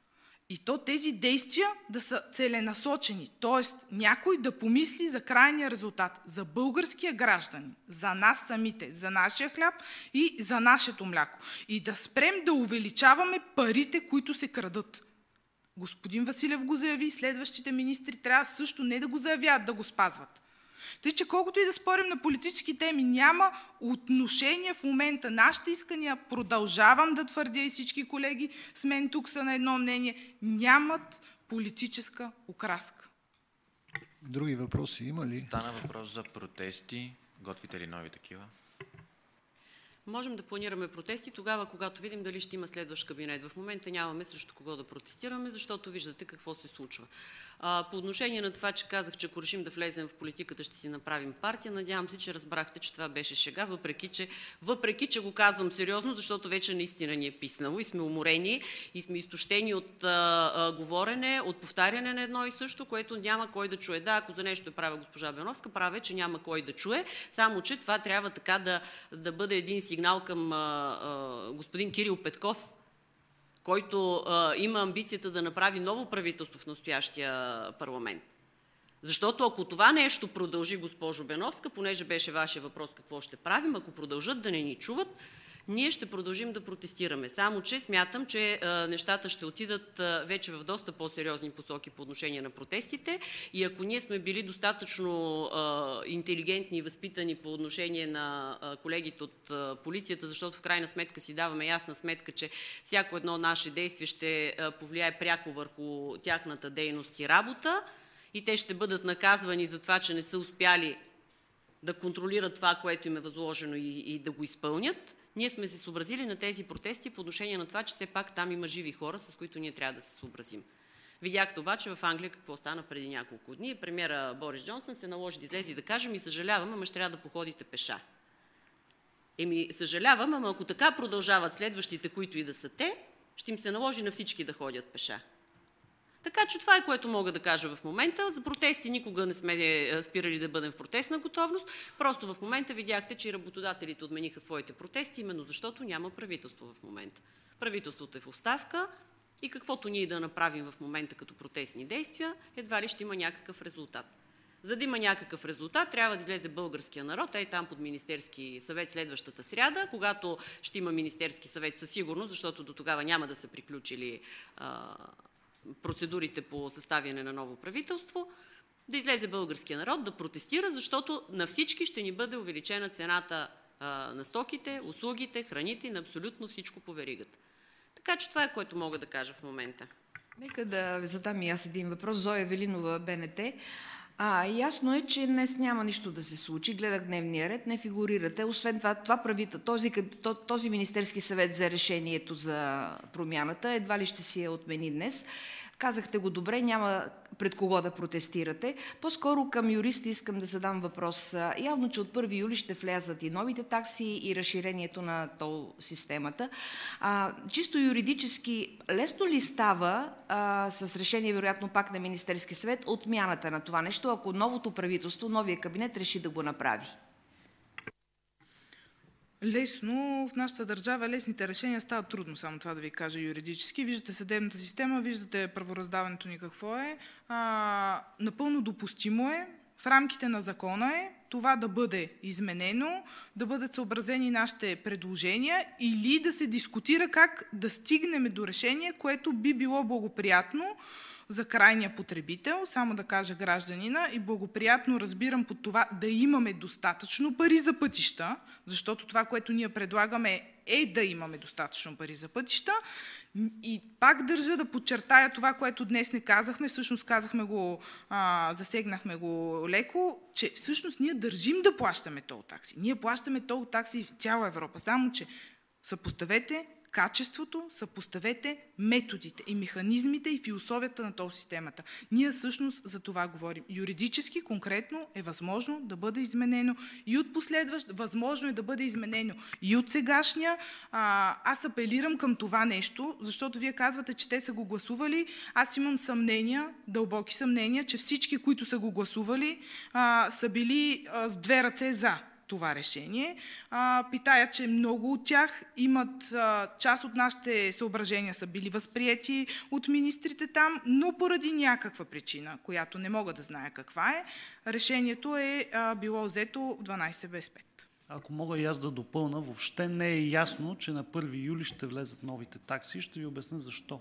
Speaker 6: И то тези действия да са целенасочени, т.е. някой да помисли за крайния резултат, за българския гражданин, за нас самите, за нашия хляб и за нашето мляко. И да спрем да увеличаваме парите, които се крадат. Господин Василев го заяви, следващите министри трябва също не да го заявяват, да го спазват. Тъй, че колкото и да спорим на политически теми, няма отношение в момента. Нашите искания, продължавам да твърдя и всички колеги с мен тук са на едно мнение, нямат политическа окраска.
Speaker 1: Други въпроси има ли?
Speaker 7: Стана въпрос за протести. Готвите ли нови такива?
Speaker 3: Можем да планираме протести тогава, когато видим дали ще има следващ кабинет. В момента нямаме срещу кого да протестираме, защото виждате какво се случва. А, по отношение на това, че казах, че ако решим да влезем в политиката, ще си направим партия, надявам се, че разбрахте, че това беше шега, въпреки че, въпреки, че го казвам сериозно, защото вече наистина ни е писнало и сме уморени и сме изтощени от а, а, говорене, от повтаряне на едно и също, което няма кой да чуе. Да, ако за нещо е права госпожа Беновска, правя, че няма кой да чуе, само че това трябва така да, да бъде един сигнал към а, а, господин Кирил Петков, който а, има амбицията да направи ново правителство в настоящия парламент. Защото ако това нещо продължи, госпожо Беновска, понеже беше вашия въпрос какво ще правим, ако продължат да не ни чуват, ние ще продължим да протестираме. Само че смятам, че а, нещата ще отидат а, вече в доста по-сериозни посоки по отношение на протестите и ако ние сме били достатъчно а, интелигентни и възпитани по отношение на а, колегите от а, полицията, защото в крайна сметка си даваме ясна сметка, че всяко едно наше действие ще а, повлияе пряко върху тяхната дейност и работа и те ще бъдат наказвани за това, че не са успяли да контролират това, което им е възложено и, и да го изпълнят. Ние сме се съобразили на тези протести по отношение на това, че все пак там има живи хора, с които ние трябва да се съобразим. Видяхте обаче в Англия какво стана преди няколко дни. Премиера Борис Джонсън се наложи да излезе и да каже: ми съжалявам, ама ще трябва да походите пеша. Еми съжалявам, ама ако така продължават следващите, които и да са те, ще им се наложи на всички да ходят пеша. Така че това е, което мога да кажа в момента. За протести никога не сме спирали да бъдем в протестна готовност. Просто в момента видяхте, че работодателите отмениха своите протести, именно защото няма правителство в момента. Правителството е в оставка и каквото ние да направим в момента като протестни действия, едва ли ще има някакъв резултат. За да има някакъв резултат, трябва да излезе българския народ, ей там под Министерски съвет следващата сряда, когато ще има Министерски съвет със сигурност, защото до тогава няма да са приключили а, процедурите по съставяне на ново правителство, да излезе българския народ, да протестира, защото на всички ще ни бъде увеличена цената а, на стоките, услугите, храните и на абсолютно всичко по веригата. Така че това е, което мога да кажа в момента.
Speaker 7: Нека да задам и аз един въпрос. Зоя Велинова, БНТ. А, ясно е, че днес няма нищо да се случи. Гледах дневния ред, не фигурирате. Освен това, това правител, този, този Министерски съвет за решението за промяната едва ли ще си я отмени днес. Казахте го добре, няма пред кого да протестирате. По-скоро към юристи искам да задам въпрос. Явно, че от първи юли ще влязат и новите такси и разширението на тол системата. А, чисто юридически лесно ли става а, с решение, вероятно пак на Министерски съвет, отмяната на това нещо, ако новото правителство, новия кабинет реши да го направи?
Speaker 6: Лесно, в нашата държава лесните решения стават трудно, само това да ви кажа юридически. Виждате съдебната система, виждате правораздаването ни какво е. А, напълно допустимо е, в рамките на закона е това да бъде изменено, да бъдат съобразени нашите предложения или да се дискутира как да стигнем до решение, което би било благоприятно за крайния потребител, само да кажа гражданина, и благоприятно разбирам под това да имаме достатъчно пари за пътища, защото това, което ние предлагаме, е да имаме достатъчно пари за пътища. И пак държа да подчертая това, което днес не казахме, всъщност казахме го, а, засегнахме го леко, че всъщност ние държим да плащаме тол такси. Ние плащаме тол такси в цяла Европа, само че съпоставете качеството, съпоставете методите и механизмите и философията на тол системата. Ние всъщност за това говорим. Юридически, конкретно е възможно да бъде изменено и от последващ, възможно е да бъде изменено и от сегашния. А, аз апелирам към това нещо, защото вие казвате, че те са го гласували. Аз имам съмнения, дълбоки съмнения, че всички, които са го гласували, а, са били а, с две ръце за това решение. А, питая, че много от тях имат, а, част от нашите съображения са били възприети от министрите там, но поради някаква причина, която не мога да зная каква е, решението е а, било взето в дванайсет без пет.
Speaker 2: Ако мога и аз да допълна, въобще не е ясно, че на първи юли ще влезат новите такси. Ще ви обясня защо.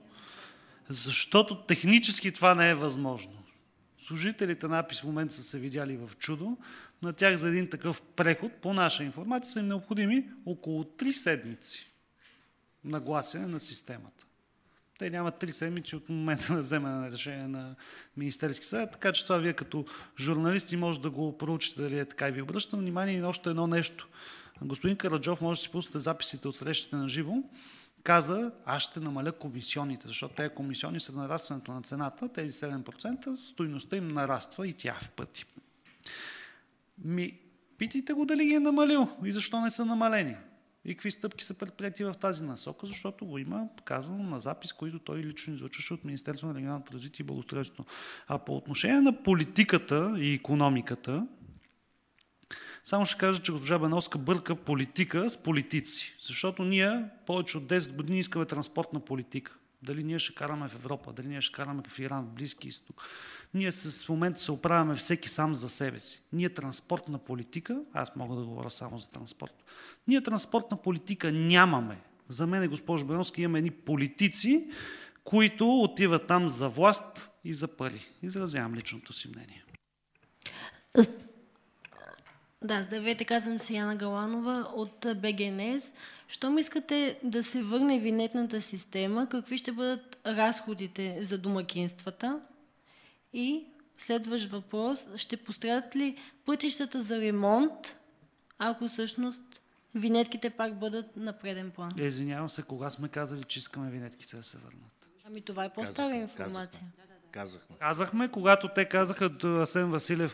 Speaker 2: Защото технически това не е възможно. Служителите на АПИ в момента са се видяли в чудо. На тях за един такъв преход, по наша информация, са им необходими около три седмици нагласяне на системата. Те нямат три седмици от момента на вземане на решение на Министерски съвет, така че това вие като журналисти може да го проучите дали е така и ви обръщам внимание и на още едно нещо. Господин Караджов, може да си пуснете записите от срещите на живо, каза, аз ще намаля комисионите, защото тези комисиони са нарастването на цената, тези седем процента, стойността им нараства и тя в пъти. Ми, питайте го дали ги е намалил и защо не са намалени. И какви стъпки са предприяти в тази насока, защото го има казано на запис, които той лично излъчваше от Министерството на регионалното развитие и благоустройството. А по отношение на политиката и икономиката, само ще кажа, че госпожа Беновска бърка политика с политици, защото ние повече от десет години искаме транспортна политика. Дали ние ще караме в Европа, дали ние ще караме в Иран, в Близки изток. Ние в момента се оправяме всеки сам за себе си. Ние транспортна политика, аз мога да говоря само за транспорт, ние транспортна политика нямаме. За мен, госпожо Беновска, имаме едни политици, които отиват там за власт и за пари. Изразявам личното си мнение.
Speaker 8: Да, здравейте, казвам се Яна Галанова от БГНС. Щом искате да се върне винетната система, какви ще бъдат разходите за домакинствата? И следващ въпрос, ще пострадат ли пътищата за ремонт, ако всъщност винетките пак бъдат на преден план?
Speaker 2: Извинявам се, кога сме казали, че искаме винетките да се върнат?
Speaker 8: Ами това е по-стара информация.
Speaker 4: Казахме.
Speaker 2: Казахме, когато те казаха, Асен Василев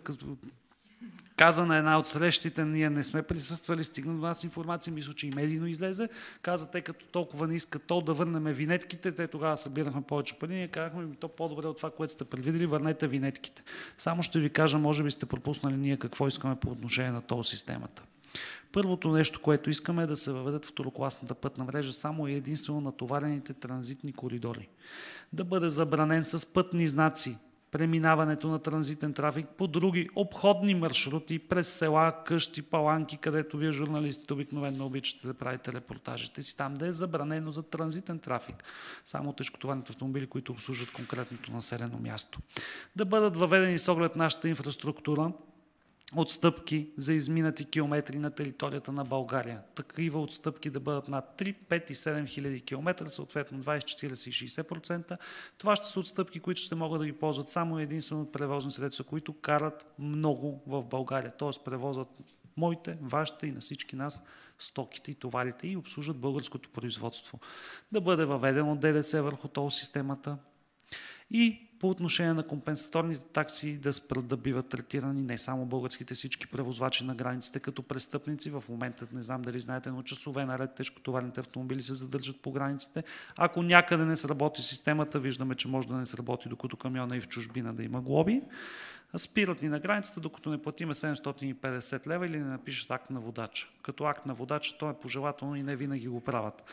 Speaker 2: каза на една от срещите, ние не сме присъствали, стигна до нас информация, мисля, че и медийно излезе, каза, тъй като толкова не иска то да върнем винетките, те тогава събирахме повече пари, ние казахме, то по-добре от това, което сте предвидели, върнете винетките. Само ще ви кажа, може би сте пропуснали ние какво искаме по отношение на тол системата. Първото нещо, което искаме е да се въведат второкласната пътна мрежа само и единствено натоварените транзитни коридори. Да бъде забранен с пътни знаци преминаването на транзитен трафик по други обходни маршрути през села, къщи, паланки, където вие журналистите обикновено обичате да правите репортажите си, там да е забранено за транзитен трафик. Само тежкотоварните автомобили, които обслужват конкретното населено място. Да бъдат въведени с оглед нашата инфраструктура отстъпки за изминати километри на територията на България. Такива отстъпки да бъдат над три, пет и седем хиляди километра, съответно двайсет, четирийсет и шейсет процента. Това ще са отстъпки, които ще могат да ги ползват само единствено от превозни средства, които карат много в България. Т.е. превозват моите, вашите и на всички нас стоките и товарите и обслужват българското производство. Да бъде въведено ДДС върху тол системата и по отношение на компенсаторните такси да спрат да биват третирани не само българските, всички превозвачи на границите като престъпници. В момента, не знам дали знаете, но часове наред тежкотоварните автомобили се задържат по границите. Ако някъде не сработи системата, виждаме, че може да не сработи, докато камиона и в чужбина да има глоби. Спират ни на границата, докато не платиме седемстотин и петдесет лева или не напишат акт на водача. Като акт на водача, то е пожелателно и не винаги го правят.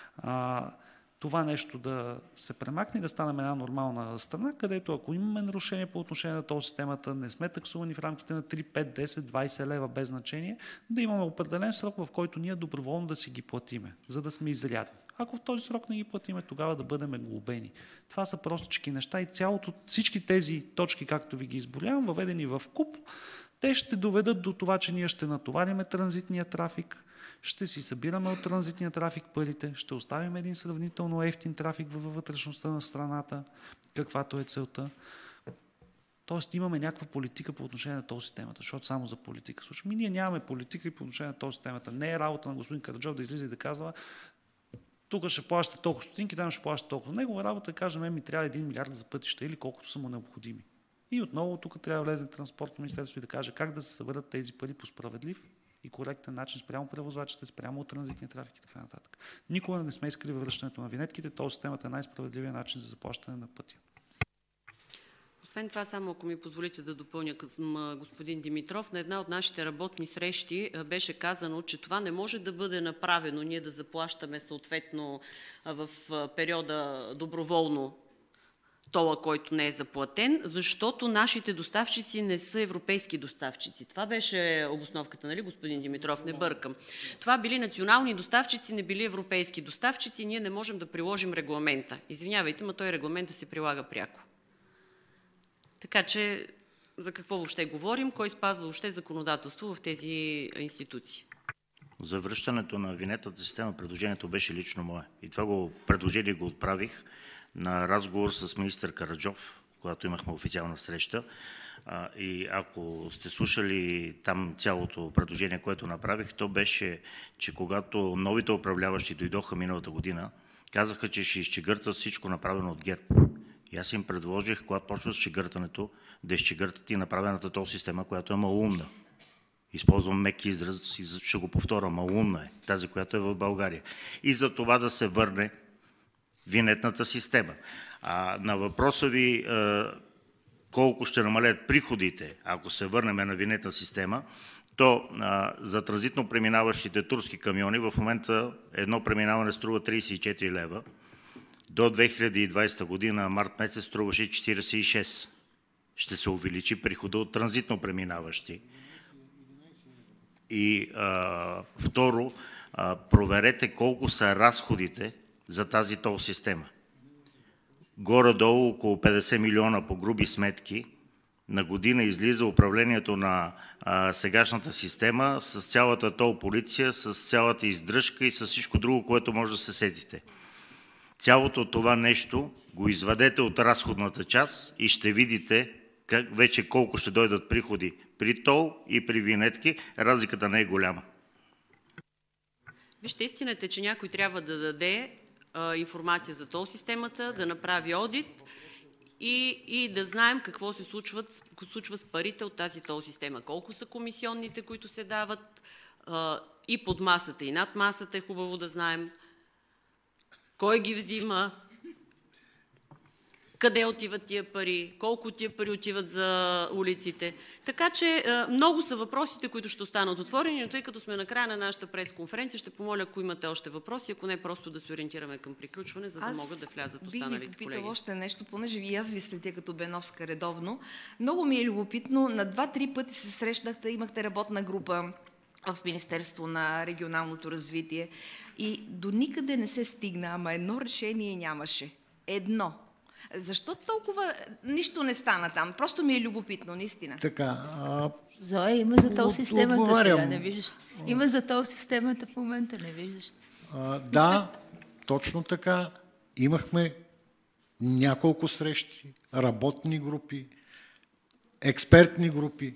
Speaker 2: Това нещо да се премахне и да станем една нормална страна, където ако имаме нарушение по отношение на този системата, не сме таксувани в рамките на три, пет, десет, двайсет лева без значение, да имаме определен срок, в който ние доброволно да си ги платиме, за да сме изрядни. Ако в този срок не ги платиме, тогава да бъдем глобени. Това са простички неща и цялото, всички тези точки, както ви ги изборявам, въведени в куп, те ще доведат до това, че ние ще натовариме транзитния трафик, ще си събираме от транзитния трафик парите, ще оставим един сравнително ефтин трафик във вътрешността на страната, каквато е целта. Тоест имаме някаква политика по отношение на този системата, защото само за политика слушаме. Ние нямаме политика и по отношение на този системата. Не е работа на господин Караджов да излиза и да казва, тук ще плаща толкова стотинки, там ще плаща толкова. Негова работа е да кажем, ми трябва един милиард за пътища или колкото са му необходими. И отново тук трябва да влезе транспортно министерство и да каже как да се съберат тези пари по справедлив и коректен начин спрямо превозвачите, спрямо от транзитния трафик и така нататък. Никога не сме искали във връщането на винетките, този системата е най-справедливия начин за заплащане на пътя.
Speaker 3: Освен това, само ако ми позволите да допълня към господин Димитров, на една от нашите работни срещи беше казано, че това не може да бъде направено, ние да заплащаме съответно в периода доброволно тола, който не е заплатен, защото нашите доставчици не са европейски доставчици. Това беше обосновката, нали, господин Димитров? Не бъркам. Това били национални доставчици, не били европейски доставчици, ние не можем да приложим регламента. Извинявайте, но той регламента се прилага пряко. Така че за какво въобще говорим, кой спазва въобще законодателство в тези институции?
Speaker 4: За връщането на винетната система предложението беше лично мое. И това го предложение го отправих на разговор с министър Караджов, когато имахме официална среща. И ако сте слушали там цялото предложение, което направих, то беше, че когато новите управляващи дойдоха миналата година, казаха, че ще изчегъртат всичко направено от ГЕРБ. И аз им предложих, когато почва с чегъртането, да изчегъртат и направената тол система, която е малоумна. Използвам мек израз и ще го повторя, малумна е, тази, която е в България. И за това да се върне винетната система. А, на въпроса ви а, колко ще намалят приходите, ако се върнем на винетна система, то а, за транзитно преминаващите турски камиони в момента едно преминаване струва тридесет и четири лева. До две хиляди и двадесета година, март месец, струваше четиридесет и шест. Ще се увеличи прихода от транзитно преминаващи. И а, второ, а, проверете колко са разходите за тази тол система. Горе-долу около петдесет милиона по груби сметки на година излиза управлението на а, сегашната система с цялата тол полиция, с цялата издръжка и с всичко друго, което може да се сетите. Цялото това нещо го извадете от разходната част и ще видите как, вече колко ще дойдат приходи при тол и при винетки. Разликата не е голяма.
Speaker 3: Вижте, истината е, че някой трябва да даде а, информация за тол системата, да направи одит и, и да знаем какво се случва, случва с парите от тази тол система. Колко са комисионните, които се дават а, и под масата, и над масата е хубаво да знаем. Кой ги взима? Къде отиват тия пари? Колко тия пари отиват за улиците? Така че много са въпросите, които ще останат отворени, но тъй като сме на края на нашата пресконференция, ще помоля, ако имате още въпроси, ако не, просто да се ориентираме към приключване, за да аз могат да влязат останалите колеги. Аз бих ви попитала
Speaker 7: още нещо, понеже и аз ви следя като Беновска редовно. Много ми е любопитно, на два-три пъти се срещнахте, имахте работна група в Министерство на регионалното развитие и до никъде не се стигна, ама едно решение нямаше. Едно. Защо толкова нищо не стана там? Просто ми е любопитно, наистина.
Speaker 1: Така. А...
Speaker 5: Зоя, има за тол системата отговарям. Сега, не виждаш. Има за тол системата в момента, не виждаш.
Speaker 1: А, да, точно така. Имахме няколко срещи, работни групи, експертни групи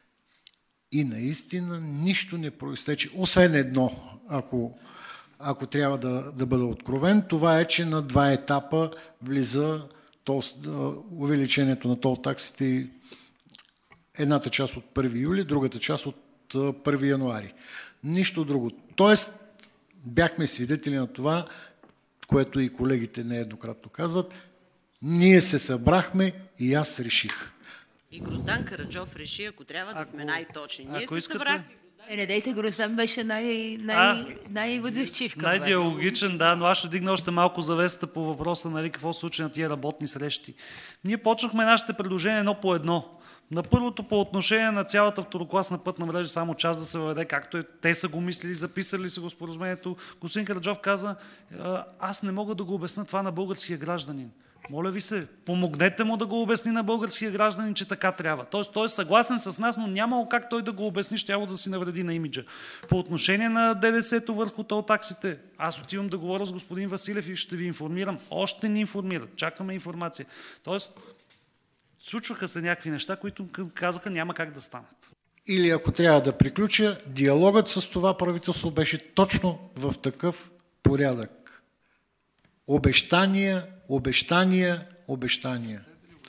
Speaker 1: и наистина нищо не проистече. Освен едно, ако, ако трябва да, да бъда откровен, това е, че на два етапа влиза тол, увеличението на тол таксите, едната част от първи юли, другата част от първи януари. Нищо друго. Тоест, бяхме свидетели на това, което и колегите нееднократно казват, ние се събрахме и аз реших.
Speaker 3: И Гроздан Караджов реши, ако трябва да ако, сме най-точни. Ние се
Speaker 2: искате...
Speaker 3: събрахме.
Speaker 5: Е, не дайте, Гроздан беше най, най, най-въдзивчив към вас.
Speaker 2: Най-диалогичен, да, но аз ще дигна още малко завесата по въпроса, нали, какво се случи на тия работни срещи. Ние почнахме нашите предложения едно по едно. На първото по отношение на цялата второкласна пътна мрежа, само част да се въведе, както е, те са го мислили, записали са го споразумението. Господин Караджов каза, аз не мога да го обясня това на българския гражданин. Моля ви се, помогнете му да го обясни на българския гражданин, че така трябва. Тоест, той е съгласен с нас, но нямало как той да го обясни, щяло да си навреди на имиджа. По отношение на ДДС-то върху тол таксите, аз отивам да говоря с господин Василев и ще ви информирам. Още не информират, чакаме информация. Тоест, случваха се някакви неща, които казаха няма как да станат.
Speaker 1: Или ако трябва да приключа, диалогът с това правителство беше точно в такъв порядък. Обещания, обещания, обещания.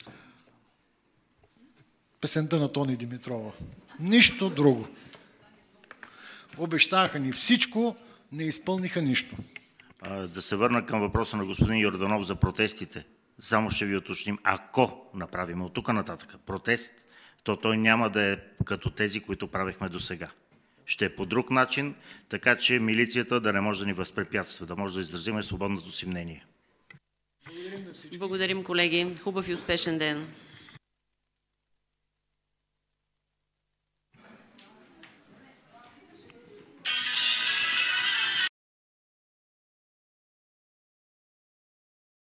Speaker 1: Песента на Тони Димитрова. Нищо друго. Обещаха ни всичко, не изпълниха нищо.
Speaker 4: А, да се върна към въпроса на господин Йорданов за протестите. Само ще ви уточним, ако направим от тук нататък протест, то той няма да е като тези, които правихме до сега. Ще е по друг начин, така че милицията да не може да ни възпрепятства, да може да изразим свободното си мнение.
Speaker 3: Благодарим, колеги. Хубав и успешен ден.